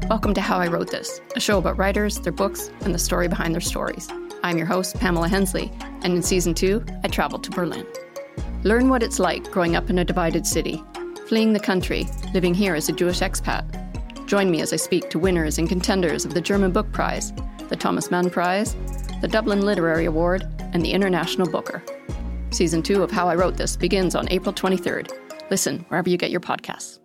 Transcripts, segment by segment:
Welcome to How I Wrote This, a show about writers, their books, and the story behind their stories. I'm your host, Pamela Hensley, and in Season 2, I traveled to Berlin. Learn what it's like growing up in a divided city, fleeing the country, living here as a Jewish expat. Join me as I speak to winners and contenders of the German Book Prize, the Thomas Mann Prize, the Dublin Literary Award, and the International Booker. Season 2 of How I Wrote This begins on April 23rd. Listen wherever you get your podcasts.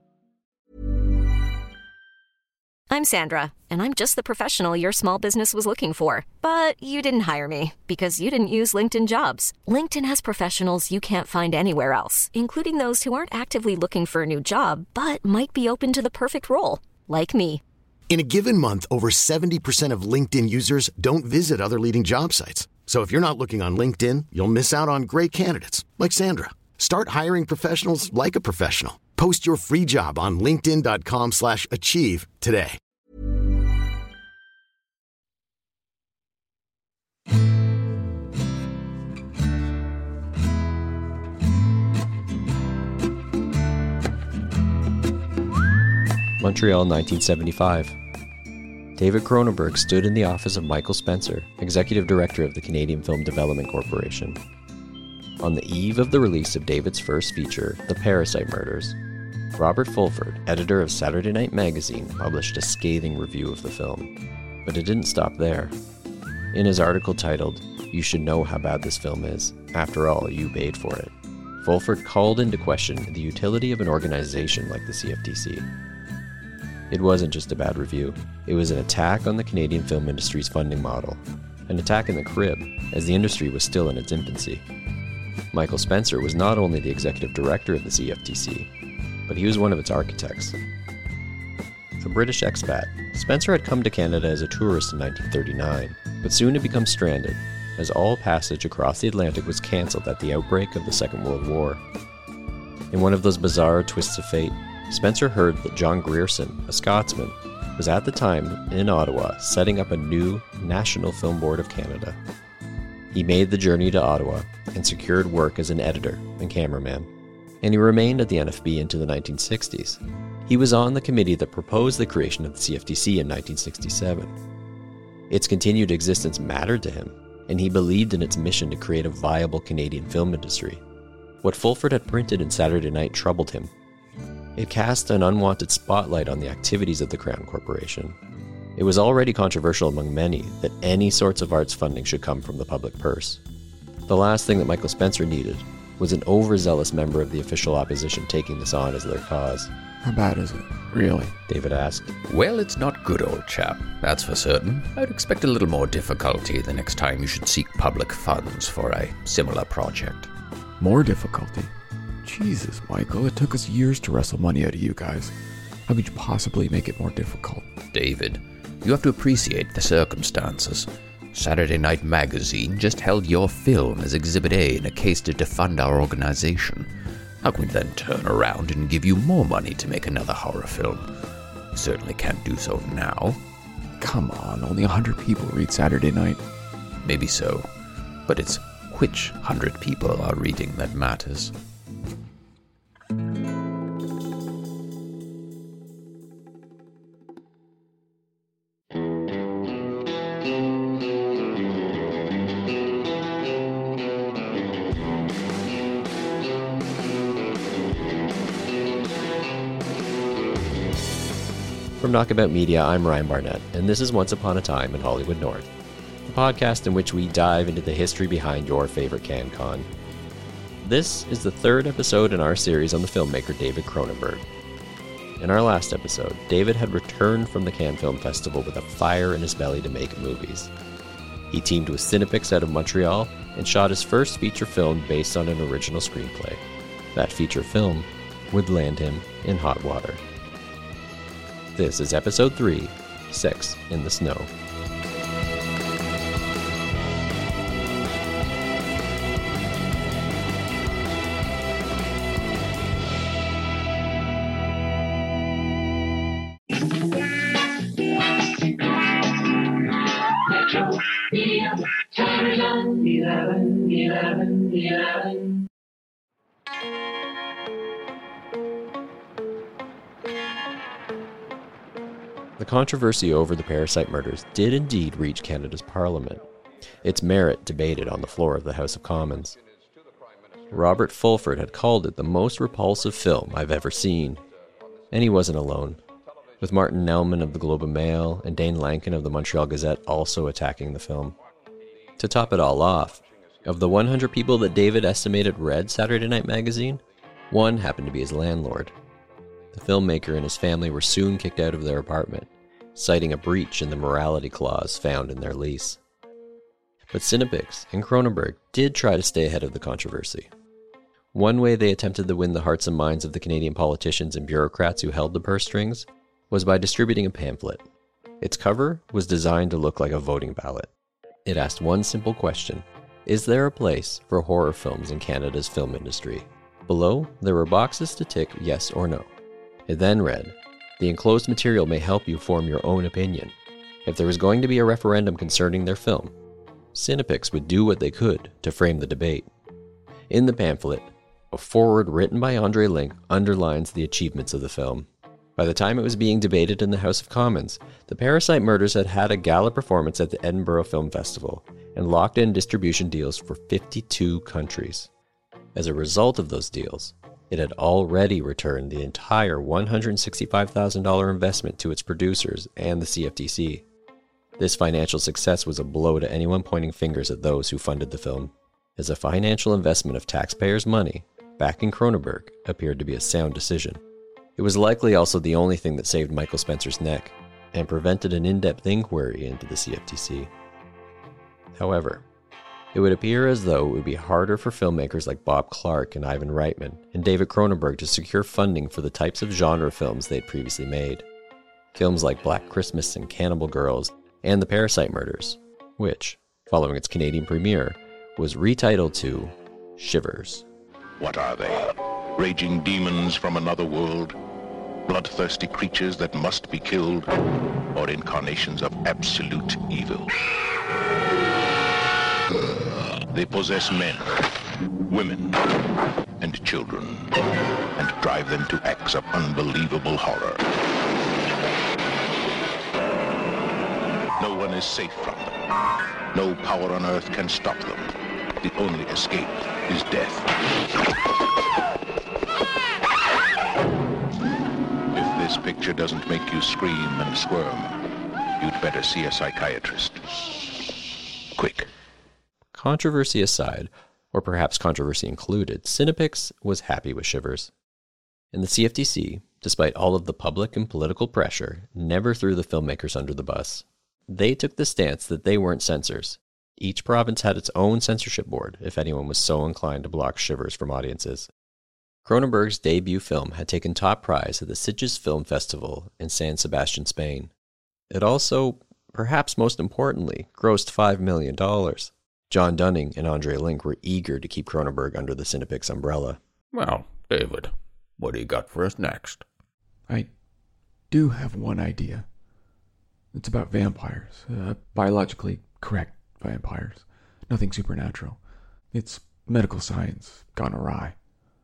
I'm Sandra, and I'm just the professional your small business was looking for. But you didn't hire me because you didn't use LinkedIn Jobs. LinkedIn has professionals you can't find anywhere else, including those who aren't actively looking for a new job, but might be open to the perfect role, like me. In a given month, over 70% of LinkedIn users don't visit other leading job sites. So if you're not looking on LinkedIn, you'll miss out on great candidates like Sandra. Start hiring professionals like a professional. Post your free job on linkedin.com/achieve today. Montreal, 1975. David Cronenberg stood in the office of Michael Spencer, Executive Director of the Canadian Film Development Corporation. On the eve of the release of David's first feature, The Parasite Murders, Robert Fulford, editor of Saturday Night Magazine, published a scathing review of the film. But it didn't stop there. In his article titled, "You Should Know How Bad This Film Is. After all, you paid for it," Fulford called into question the utility of an organization like the CFDC. It wasn't just a bad review. It was an attack on the Canadian film industry's funding model. An attack in the crib, as the industry was still in its infancy. Michael Spencer was not only the executive director of the CFDC, but he was one of its architects. A British expat, Spencer had come to Canada as a tourist in 1939, but soon had become stranded, as all passage across the Atlantic was cancelled at the outbreak of the Second World War. In one of those bizarre twists of fate, Spencer heard that John Grierson, a Scotsman, was at the time in Ottawa setting up a new National Film Board of Canada. He made the journey to Ottawa and secured work as an editor and cameraman, and he remained at the NFB into the 1960s. He was on the committee that proposed the creation of the CFDC in 1967. Its continued existence mattered to him, and he believed in its mission to create a viable Canadian film industry. What Fulford had printed in Saturday Night troubled him. It cast an unwanted spotlight on the activities of the Crown Corporation. It was already controversial among many that any sorts of arts funding should come from the public purse. The last thing that Michael Spencer needed was an overzealous member of the official opposition taking this on as their cause. How bad is it, really? David asked. Well, it's not good, old chap, that's for certain. I'd expect a little more difficulty the next time you should seek public funds for a similar project. More difficulty? Jesus, Michael, it took us years to wrestle money out of you guys. How could you possibly make it more difficult? David, you have to appreciate the circumstances. Saturday Night Magazine just held your film as Exhibit A in a case to defund our organization. How can we then turn around and give you more money to make another horror film? We certainly can't do so now. Come on, only 100 people read Saturday Night. Maybe so, but it's which 100 people are reading that matters. From Knockabout Media, I'm Ryan Barnett, and this is Once Upon a Time in Hollywood North, the podcast in which we dive into the history behind your favorite CanCon. This is the third episode in our series on the filmmaker David Cronenberg. In our last episode, David had returned from the Cannes Film Festival with a fire in his belly to make movies. He teamed with Cinepix out of Montreal and shot his first feature film based on an original screenplay. That feature film would land him in hot water. This is Episode 3, Sex in the Snow. Television, 11. The controversy over the Parasite murders did indeed reach Canada's Parliament, its merit debated on the floor of the House of Commons. Robert Fulford had called it the most repulsive film I've ever seen. And he wasn't alone, with Martin Nelman of the Globe and Mail and Dane Lankin of the Montreal Gazette also attacking the film. To top it all off, of the 100 people that David estimated read Saturday Night Magazine, one happened to be his landlord. The filmmaker and his family were soon kicked out of their apartment, citing a breach in the morality clause found in their lease. But Cinepix and Cronenberg did try to stay ahead of the controversy. One way they attempted to win the hearts and minds of the Canadian politicians and bureaucrats who held the purse strings was by distributing a pamphlet. Its cover was designed to look like a voting ballot. It asked one simple question: is there a place for horror films in Canada's film industry? Below, there were boxes to tick yes or no. It then read, the enclosed material may help you form your own opinion. If there was going to be a referendum concerning their film, Cinepix would do what they could to frame the debate. In the pamphlet, a foreword written by Andre Link underlines the achievements of the film. By the time it was being debated in the House of Commons, the Parasite murders had had a gala performance at the Edinburgh Film Festival and locked in distribution deals for 52 countries. As a result of those deals, it had already returned the entire $165,000 investment to its producers and the CFTC. This financial success was a blow to anyone pointing fingers at those who funded the film, as a financial investment of taxpayers' money backing Cronenberg appeared to be a sound decision. It was likely also the only thing that saved Michael Spencer's neck and prevented an in-depth inquiry into the CFTC. However, it would appear as though it would be harder for filmmakers like Bob Clark and Ivan Reitman and David Cronenberg to secure funding for the types of genre films they'd previously made. Films like Black Christmas and Cannibal Girls and The Parasite Murders, which, following its Canadian premiere, was retitled to Shivers. What are they? Raging demons from another world? Bloodthirsty creatures that must be killed? Or incarnations of absolute evil? They possess men, women, and children, and drive them to acts of unbelievable horror. No one is safe from them. No power on earth can stop them. The only escape is death. If this picture doesn't make you scream and squirm, you'd better see a psychiatrist. Quick. Controversy aside, or perhaps controversy included, Cinepix was happy with Shivers. And the CFTC, despite all of the public and political pressure, never threw the filmmakers under the bus. They took the stance that they weren't censors. Each province had its own censorship board if anyone was so inclined to block Shivers from audiences. Cronenberg's debut film had taken top prize at the Sitges Film Festival in San Sebastian, Spain. It also, perhaps most importantly, grossed $5 million. John Dunning and Andre Link were eager to keep Cronenberg under the Cinepix umbrella. Well, David, what do you got for us next? I do have one idea. It's about vampires. Biologically correct vampires. Nothing supernatural. It's medical science gone awry.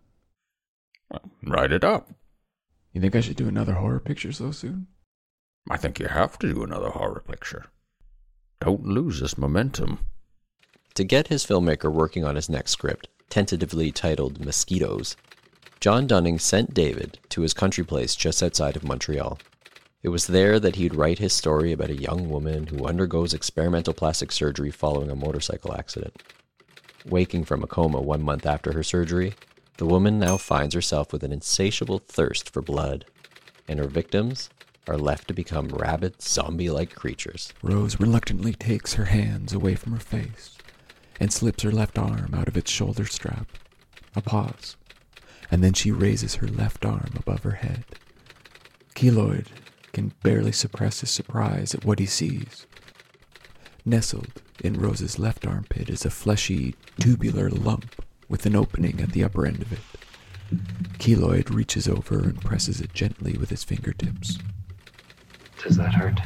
Well, write it up. You think I should do another horror picture so soon? I think you have to do another horror picture. Don't lose this momentum. To get his filmmaker working on his next script, tentatively titled Mosquitoes, John Dunning sent David to his country place just outside of Montreal. It was there that he'd write his story about a young woman who undergoes experimental plastic surgery following a motorcycle accident. Waking from a coma 1 month after her surgery, the woman now finds herself with an insatiable thirst for blood, and her victims are left to become rabid, zombie-like creatures. Rose reluctantly takes her hands away from her face and slips her left arm out of its shoulder strap. A pause, and then she raises her left arm above her head. Keloid can barely suppress his surprise at what he sees. Nestled in Rose's left armpit is a fleshy, tubular lump with an opening at the upper end of it. Keloid reaches over and presses it gently with his fingertips. Does that hurt?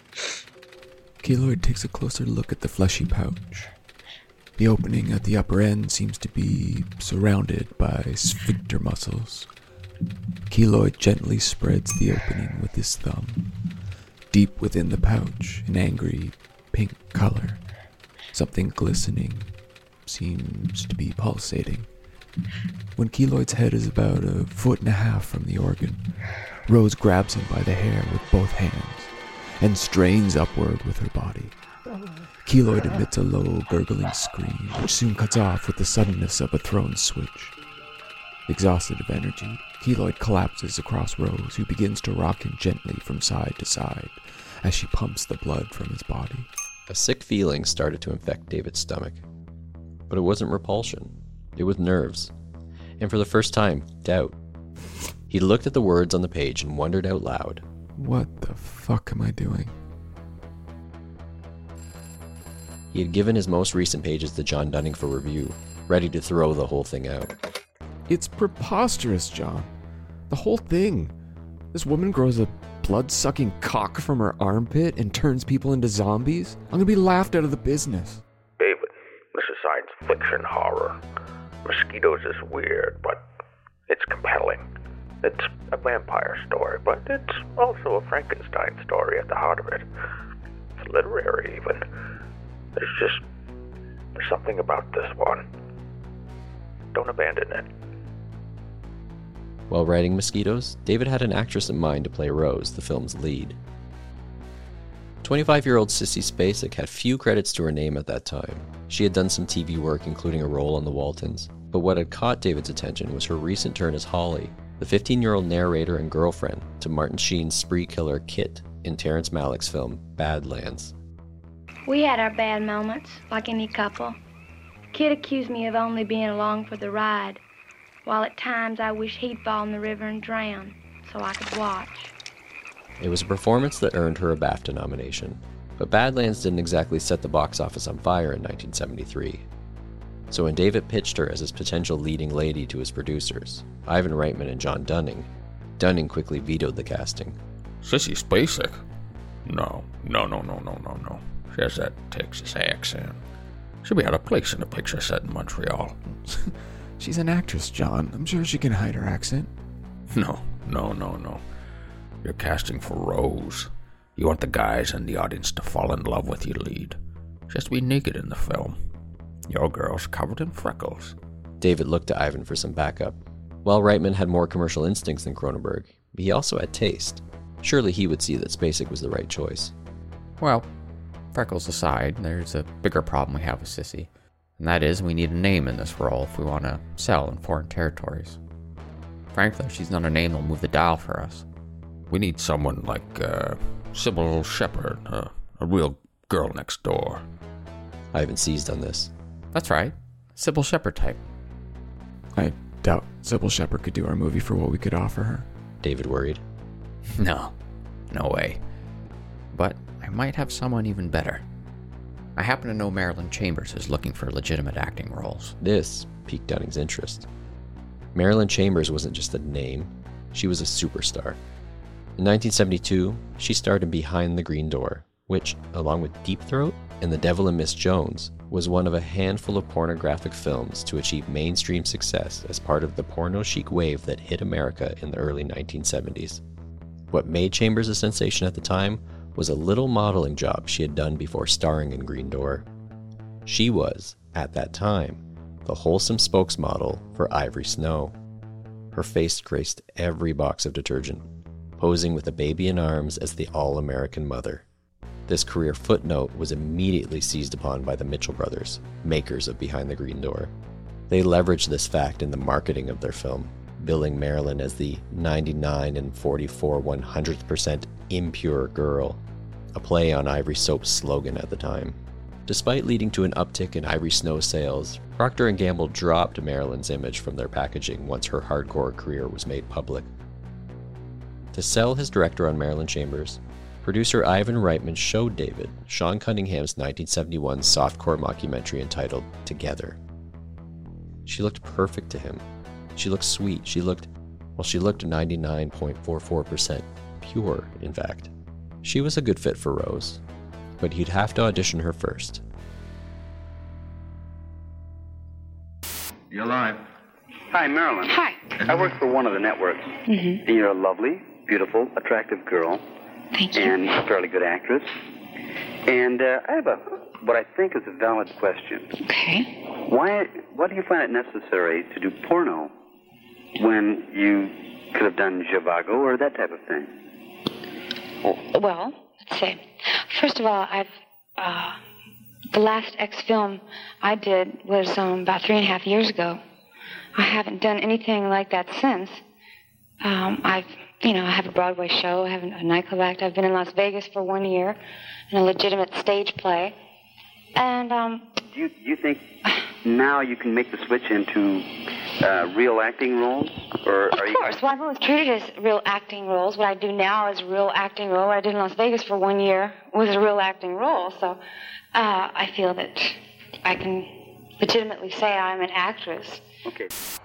Keloid takes a closer look at the fleshy pouch. The opening at the upper end seems to be surrounded by sphincter muscles. Keloid gently spreads the opening with his thumb. Deep within the pouch, an angry pink color. Something glistening seems to be pulsating. When Keloid's head is about 1.5 feet from the organ, Rose grabs him by the hair with both hands and strains upward with her body. Keloid emits a low, gurgling scream, which soon cuts off with the suddenness of a thrown switch. Exhausted of energy, Keloid collapses across Rose, who begins to rock him gently from side to side as she pumps the blood from his body. A sick feeling started to infect David's stomach. But it wasn't repulsion. It was nerves. And for the first time, doubt. He looked at the words on the page and wondered out loud, What the fuck am I doing? He had given his most recent pages to John Dunning for review, ready to throw the whole thing out. It's preposterous, John. The whole thing. This woman grows a blood-sucking cock from her armpit and turns people into zombies? I'm gonna be laughed out of the business. David, this is science fiction horror. Mosquitoes is weird, but it's compelling. It's a vampire story, but it's also a Frankenstein story at the heart of it. It's literary, even. There's something about this one. Don't abandon it. While writing Mosquitoes, David had an actress in mind to play Rose, the film's lead. 25-year-old Sissy Spacek had few credits to her name at that time. She had done some TV work, including a role on The Waltons, but what had caught David's attention was her recent turn as Holly, the 15-year-old narrator and girlfriend to Martin Sheen's spree killer Kit in Terrence Malick's film Badlands. We had our bad moments, like any couple. Kit accused me of only being along for the ride, while at times I wish he'd fall in the river and drown, so I could watch. It was a performance that earned her a BAFTA nomination, but Badlands didn't exactly set the box office on fire in 1973. So when David pitched her as his potential leading lady to his producers, Ivan Reitman and John Dunning, Dunning quickly vetoed the casting. Sissy Spacek? No. She has that Texas accent. She'll be out of place in a picture set in Montreal. She's an actress, John. I'm sure she can hide her accent. No. You're casting for Rose. You want the guys in the audience to fall in love with your lead. She has to be naked in the film. Your girl's covered in freckles. David looked to Ivan for some backup. While Reitman had more commercial instincts than Cronenberg, he also had taste. Surely he would see that Spacek was the right choice. Well, freckles aside, there's a bigger problem we have with Sissy. And that is, we need a name in this role if we want to sell in foreign territories. Frankly, she's not a name that'll move the dial for us. We need someone like Sybil Shepherd, a real girl next door. Ivan seized on this. That's right. Sybil Shepherd type. I doubt Sybil Shepherd could do our movie for what we could offer her. David worried. No way. But I might have someone even better. I happen to know Marilyn Chambers is looking for legitimate acting roles. This piqued Dunning's interest. Marilyn Chambers wasn't just a name, she was a superstar. In 1972, she starred in Behind the Green Door, which, along with Deep Throat and The Devil and Miss Jones, was one of a handful of pornographic films to achieve mainstream success as part of the porno chic wave that hit America in the early 1970s. What made Chambers a sensation at the time was a little modeling job she had done before starring in Green Door. She was, at that time, the wholesome spokesmodel for Ivory Snow. Her face graced every box of detergent, posing with a baby in arms as the all-American mother. This career footnote was immediately seized upon by the Mitchell brothers, makers of Behind the Green Door. They leveraged this fact in the marketing of their film, billing Marilyn as the 99 and 44 100% impure girl, a play on Ivory Soap's slogan at the time. Despite leading to an uptick in Ivory Snow sales, Procter & Gamble dropped Marilyn's image from their packaging once her hardcore career was made public. To sell his director on Marilyn Chambers, producer Ivan Reitman showed David Sean Cunningham's 1971 softcore mockumentary entitled Together. She looked perfect to him. She looked sweet. She looked 99.44% pure, in fact. She was a good fit for Rose, but he'd have to audition her first. You're live. Hi, Marilyn. Hi. I work for one of the networks. Mm-hmm. And you're a lovely, beautiful, attractive girl. Thank you. And a fairly good actress. And I have what I think is a valid question. Okay. Why do you find it necessary to do porno when you could have done Zhivago or that type of thing? Well, let's see. First of all, the last X film I did was about 3.5 years ago. I haven't done anything like that since. I have a Broadway show, I have a nightclub act. I've been in Las Vegas for 1 year in a legitimate stage play. And, Do you think now you can make the switch into real acting roles? Or of course. Well, I've always treated it as real acting roles. What I do now is a real acting role. What I did in Las Vegas for 1 year was a real acting role. So I feel that I can legitimately say I'm an actress. Okay.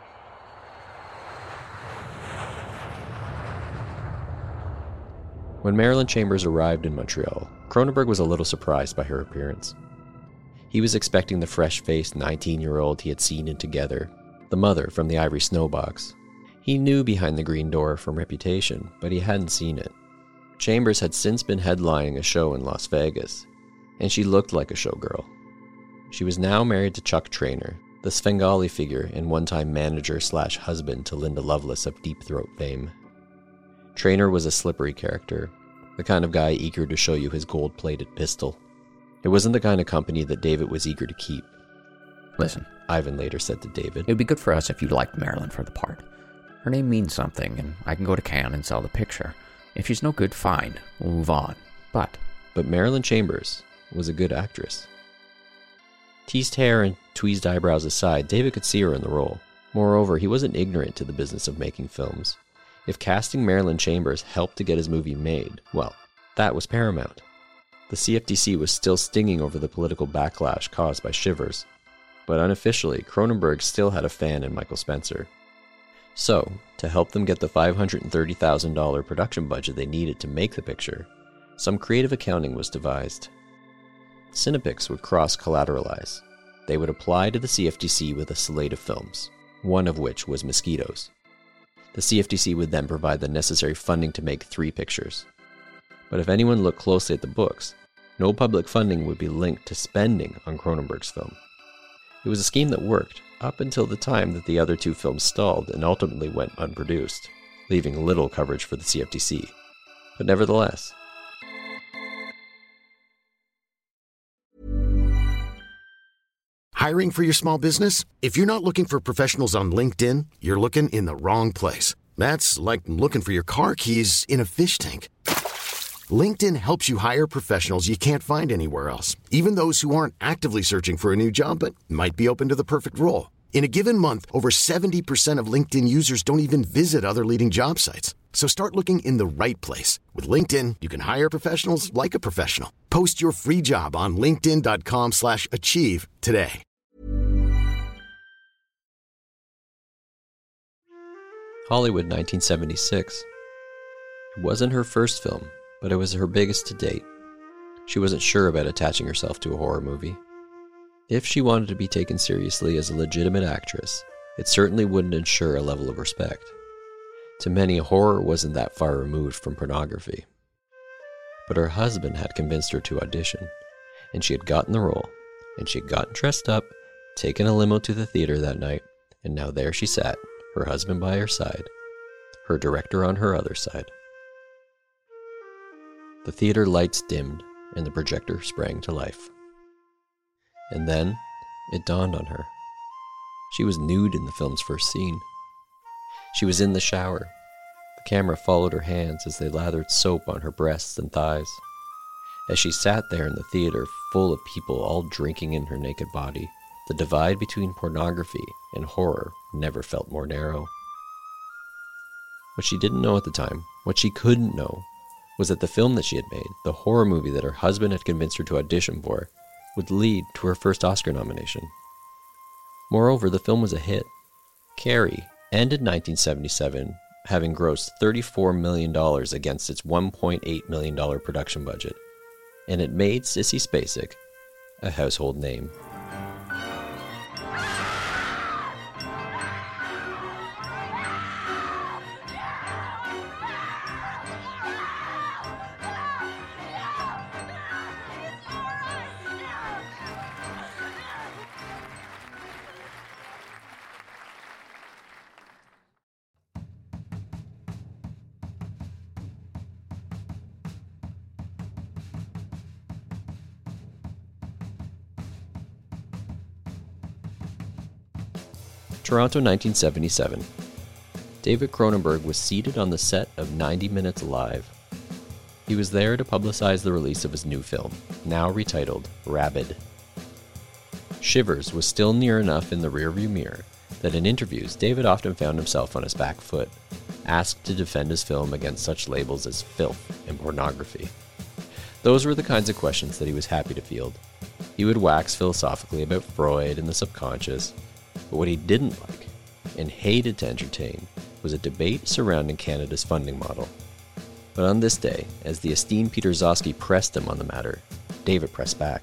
When Marilyn Chambers arrived in Montreal, Cronenberg was a little surprised by her appearance. He was expecting the fresh-faced 19-year-old he had seen in Together, the mother from the Ivory Snowbox. He knew Behind the Green Door from reputation, but he hadn't seen it. Chambers had since been headlining a show in Las Vegas, and she looked like a showgirl. She was now married to Chuck Traynor, the Svengali figure and one-time manager/husband to Linda Lovelace of Deep Throat fame. Traynor was a slippery character, the kind of guy eager to show you his gold-plated pistol. It wasn't the kind of company that David was eager to keep. Listen, Ivan later said to David, "It would be good for us if you liked Marilyn for the part. Her name means something, and I can go to Cannes and sell the picture. If she's no good, fine, we'll move on. But Marilyn Chambers was a good actress." Teased hair and tweezed eyebrows aside, David could see her in the role. Moreover, he wasn't ignorant to the business of making films. If casting Marilyn Chambers helped to get his movie made, well, that was paramount. The CFTC was still stinging over the political backlash caused by Shivers, but unofficially, Cronenberg still had a fan in Michael Spencer. So, to help them get the $530,000 production budget they needed to make the picture, some creative accounting was devised. Cinepix would cross-collateralize. They would apply to the CFTC with a slate of films, one of which was Mosquitoes. The CFTC would then provide the necessary funding to make 3 pictures. But if anyone looked closely at the books, no public funding would be linked to spending on Cronenberg's film. It was a scheme that worked up until the time that the other 2 films stalled and ultimately went unproduced, leaving little coverage for the CFTC. But nevertheless, Hiring for your small business? If you're not looking for professionals on LinkedIn, you're looking in the wrong place. That's like looking for your car keys in a fish tank. LinkedIn helps you hire professionals you can't find anywhere else, even those who aren't actively searching for a new job but might be open to the perfect role. In a given month, over 70% of LinkedIn users don't even visit other leading job sites. So start looking in the right place. With LinkedIn, you can hire professionals like a professional. Post your free job on linkedin.com/achieve today. Hollywood 1976. It wasn't her first film, but it was her biggest to date. She wasn't sure about attaching herself to a horror movie. If she wanted to be taken seriously as a legitimate actress, it certainly wouldn't ensure a level of respect. To many, horror wasn't that far removed from pornography. But her husband had convinced her to audition, and she had gotten the role, and she had gotten dressed up, taken a limo to the theater that night, and now there she sat, her husband by her side, her director on her other side. The theater lights dimmed, and the projector sprang to life. And then, it dawned on her. She was nude in the film's first scene. She was in the shower. The camera followed her hands as they lathered soap on her breasts and thighs. As she sat there in the theater full of people all drinking in her naked body, the divide between pornography and horror never felt more narrow. What she didn't know at the time, what she couldn't know, was that the film that she had made, the horror movie that her husband had convinced her to audition for, would lead to her first Oscar nomination. Moreover, the film was a hit. Carrie ended 1977 having grossed $34 million against its $1.8 million production budget, and it made Sissy Spacek a household name. Toronto, 1977. David Cronenberg was seated on the set of 90 Minutes Live. He was there to publicize the release of his new film, now retitled Rabid. Shivers was still near enough in the rearview mirror that in interviews David often found himself on his back foot, asked to defend his film against such labels as filth and pornography. Those were the kinds of questions that he was happy to field. He would wax philosophically about Freud and the subconscious, but what he didn't like, and hated to entertain, was a debate surrounding Canada's funding model. But on this day, as the esteemed Peter Zosky pressed him on the matter, David pressed back.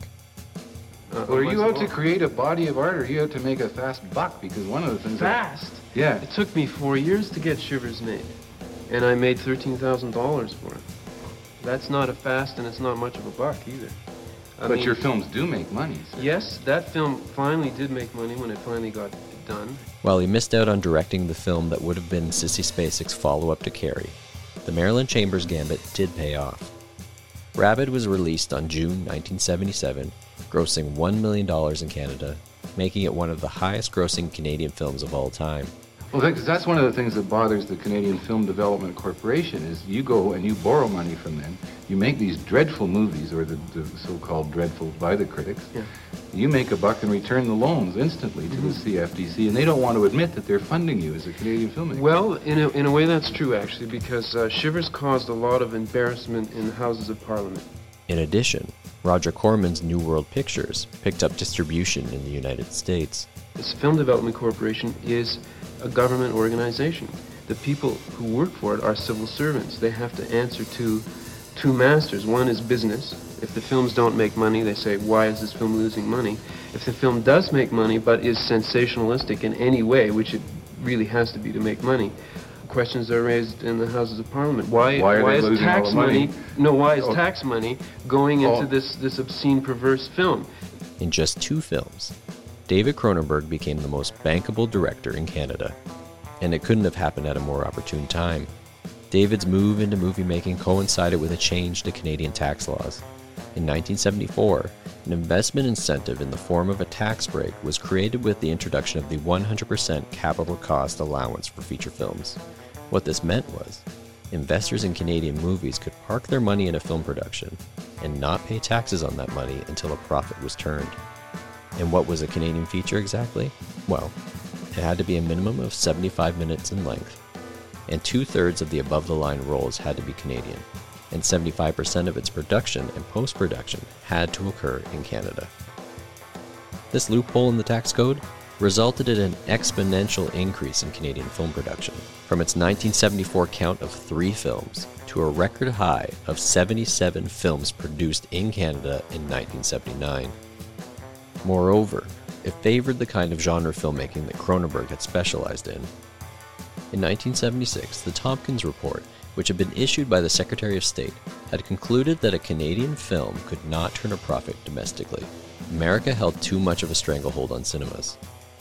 Are you out to create a body of art, or are you out to make a fast buck? Because one of the things... Fast? Yeah. It took me 4 years to get Shivers made, and I made $13,000 for it. That's not a fast, and it's not much of a buck either. I mean, your films do make money. So. Yes, that film finally did make money when it finally got done. While he missed out on directing the film that would have been Sissy Spacek's follow-up to Carrie, the Marilyn Chambers gambit did pay off. Rabid was released on June 1977, grossing $1 million in Canada, making it one of the highest-grossing Canadian films of all time. Well, because that's one of the things that bothers the Canadian Film Development Corporation is you go and you borrow money from them. You make these dreadful movies, or the so-called dreadful by the critics. Yeah. You make a buck and return the loans instantly to the CFDC, and they don't want to admit that they're funding you as a Canadian filmmaker. Well, in a way that's true, actually, because Shivers caused a lot of embarrassment in the Houses of Parliament. In addition, Roger Corman's New World Pictures picked up distribution in the United States. This Film Development Corporation is a government organization. The people who work for it are civil servants. They have to answer to two masters. One is business. If the films don't make money, they say, why is this film losing money? If the film does make money but is sensationalistic in any way, which it really has to be to make money, questions are raised in the Houses of Parliament. Why is tax money? Why is tax money going into this obscene, perverse film? In just 2 films, David Cronenberg became the most bankable director in Canada, and it couldn't have happened at a more opportune time. David's move into movie making coincided with a change to Canadian tax laws. In 1974, an investment incentive in the form of a tax break was created with the introduction of the 100% capital cost allowance for feature films. What this meant was, investors in Canadian movies could park their money in a film production and not pay taxes on that money until a profit was turned. And what was a Canadian feature exactly? Well, it had to be a minimum of 75 minutes in length, and 2/3 of the above-the-line roles had to be Canadian, and 75% of its production and post-production had to occur in Canada. This loophole in the tax code resulted in an exponential increase in Canadian film production, from its 1974 count of 3 films to a record high of 77 films produced in Canada in 1979. Moreover, it favored the kind of genre filmmaking that Cronenberg had specialized in. In 1976, the Tompkins Report, which had been issued by the Secretary of State, had concluded that a Canadian film could not turn a profit domestically. America held too much of a stranglehold on cinemas.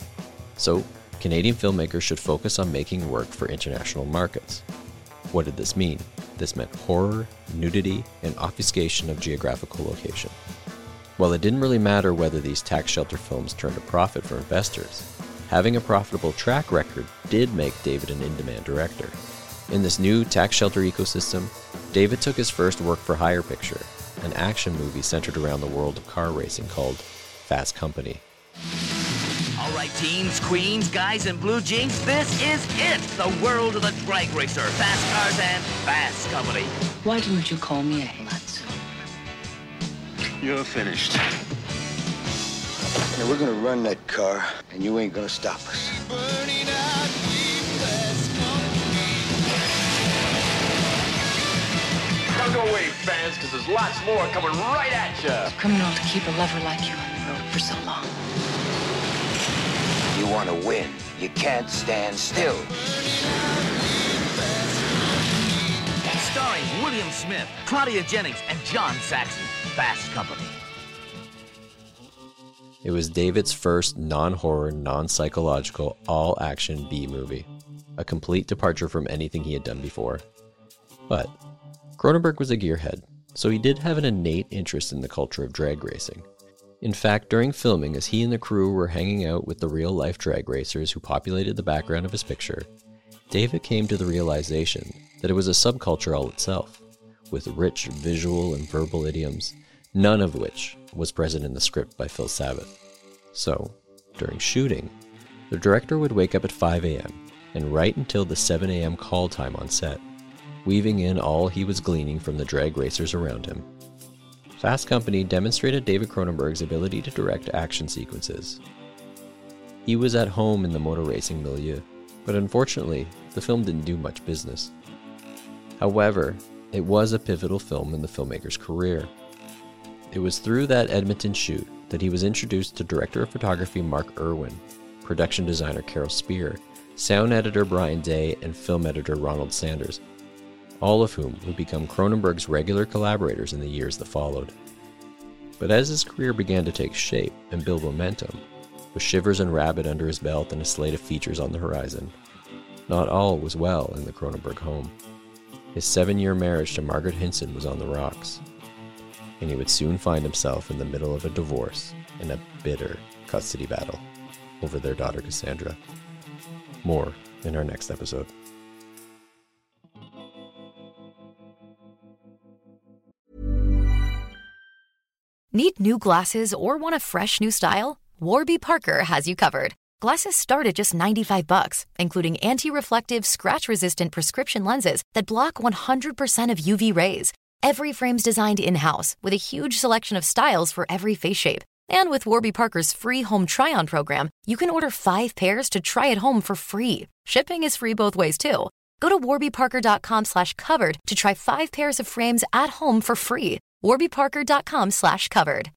So, Canadian filmmakers should focus on making work for international markets. What did this mean? This meant horror, nudity, and obfuscation of geographical location. While it didn't really matter whether these tax shelter films turned a profit for investors, having a profitable track record did make David an in-demand director. In this new tax shelter ecosystem, David took his first work-for-hire picture, an action movie centered around the world of car racing called Fast Company. All right, teens, queens, guys in blue jeans, this is it! The world of the drag racer, fast cars and Fast Company. Why didn't you call me a klutz? You're finished. Now we're gonna run that car, and you ain't gonna stop us. Don't go away, fans, because there's lots more coming right at you. It's criminal to keep a lover like you on the road for so long. You wanna win. You can't stand still. Starring William Smith, Claudia Jennings, and John Saxon, Fast Company. It was David's first non-horror, non-psychological, all-action B-movie, a complete departure from anything he had done before. But Cronenberg was a gearhead, so he did have an innate interest in the culture of drag racing. In fact, during filming, as he and the crew were hanging out with the real-life drag racers who populated the background of his picture, David came to the realization that it was a subculture all itself, with rich visual and verbal idioms, none of which was present in the script by Phil Sabat. So, during shooting, the director would wake up at 5 a.m. and write until the 7 a.m. call time on set, weaving in all he was gleaning from the drag racers around him. Fast Company demonstrated David Cronenberg's ability to direct action sequences. He was at home in the motor racing milieu, but unfortunately, the film didn't do much business. However, it was a pivotal film in the filmmaker's career. It was through that Edmonton shoot that he was introduced to director of photography Mark Irwin, production designer Carol Spear, sound editor Brian Day, and film editor Ronald Sanders, all of whom would become Cronenberg's regular collaborators in the years that followed. But as his career began to take shape and build momentum, with Shivers and Rabbit under his belt and a slate of features on the horizon, not all was well in the Cronenberg home. His 7-year marriage to Margaret Hinson was on the rocks, and he would soon find himself in the middle of a divorce and a bitter custody battle over their daughter Cassandra. More in our next episode. Need new glasses or want a fresh new style? Warby Parker has you covered. Glasses start at just $95, including anti-reflective, scratch-resistant prescription lenses that block 100% of UV rays. Every frame's designed in-house with a huge selection of styles for every face shape. And with Warby Parker's free home try-on program, you can order 5 pairs to try at home for free. Shipping is free both ways, too. Go to warbyparker.com/covered to try 5 pairs of frames at home for free. warbyparker.com/covered.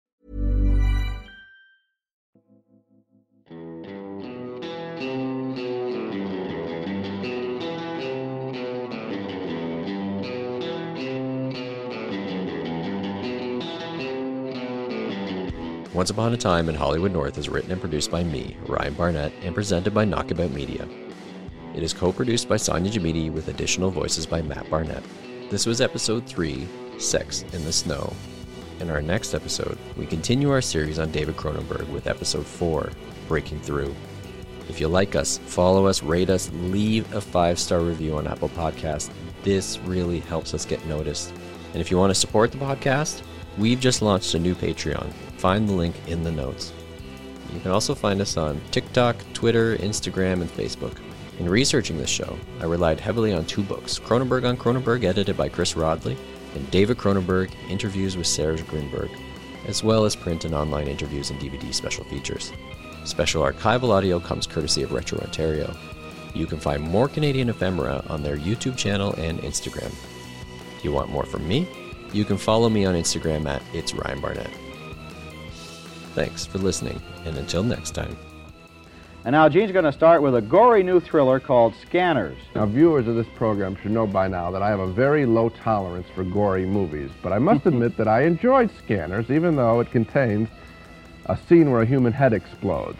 Once Upon a Time in Hollywood North is written and produced by me, Ryan Barnett, and presented by Knockabout Media. It is co-produced by Sonia Jamidi with additional voices by Matt Barnett. This was episode 3, Sex in the Snow. In our next episode, we continue our series on David Cronenberg with episode 4, Breaking Through. If you like us, follow us, rate us, leave a 5-star review on Apple Podcasts. This really helps us get noticed. And if you want to support the podcast, we've just launched a new Patreon. Find the link in the notes. You can also find us on TikTok, Twitter, Instagram, and Facebook. In researching this show, I relied heavily on 2 books, Cronenberg on Cronenberg, edited by Chris Rodley, and David Cronenberg, Interviews with Serge Grunberg, as well as print and online interviews and DVD special features. Special archival audio comes courtesy of Retro Ontario. You can find more Canadian ephemera on their YouTube channel and Instagram. If you want more from me, you can follow me on Instagram at It's Ryan Barnett. Thanks for listening, and until next time. And now Gene's going to start with a gory new thriller called Scanners. Now, viewers of this program should know by now that I have a very low tolerance for gory movies, but I must admit that I enjoyed Scanners, even though it contains a scene where a human head explodes.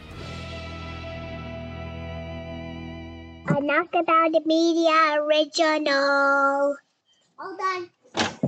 A Knockabout Media original. Hold on.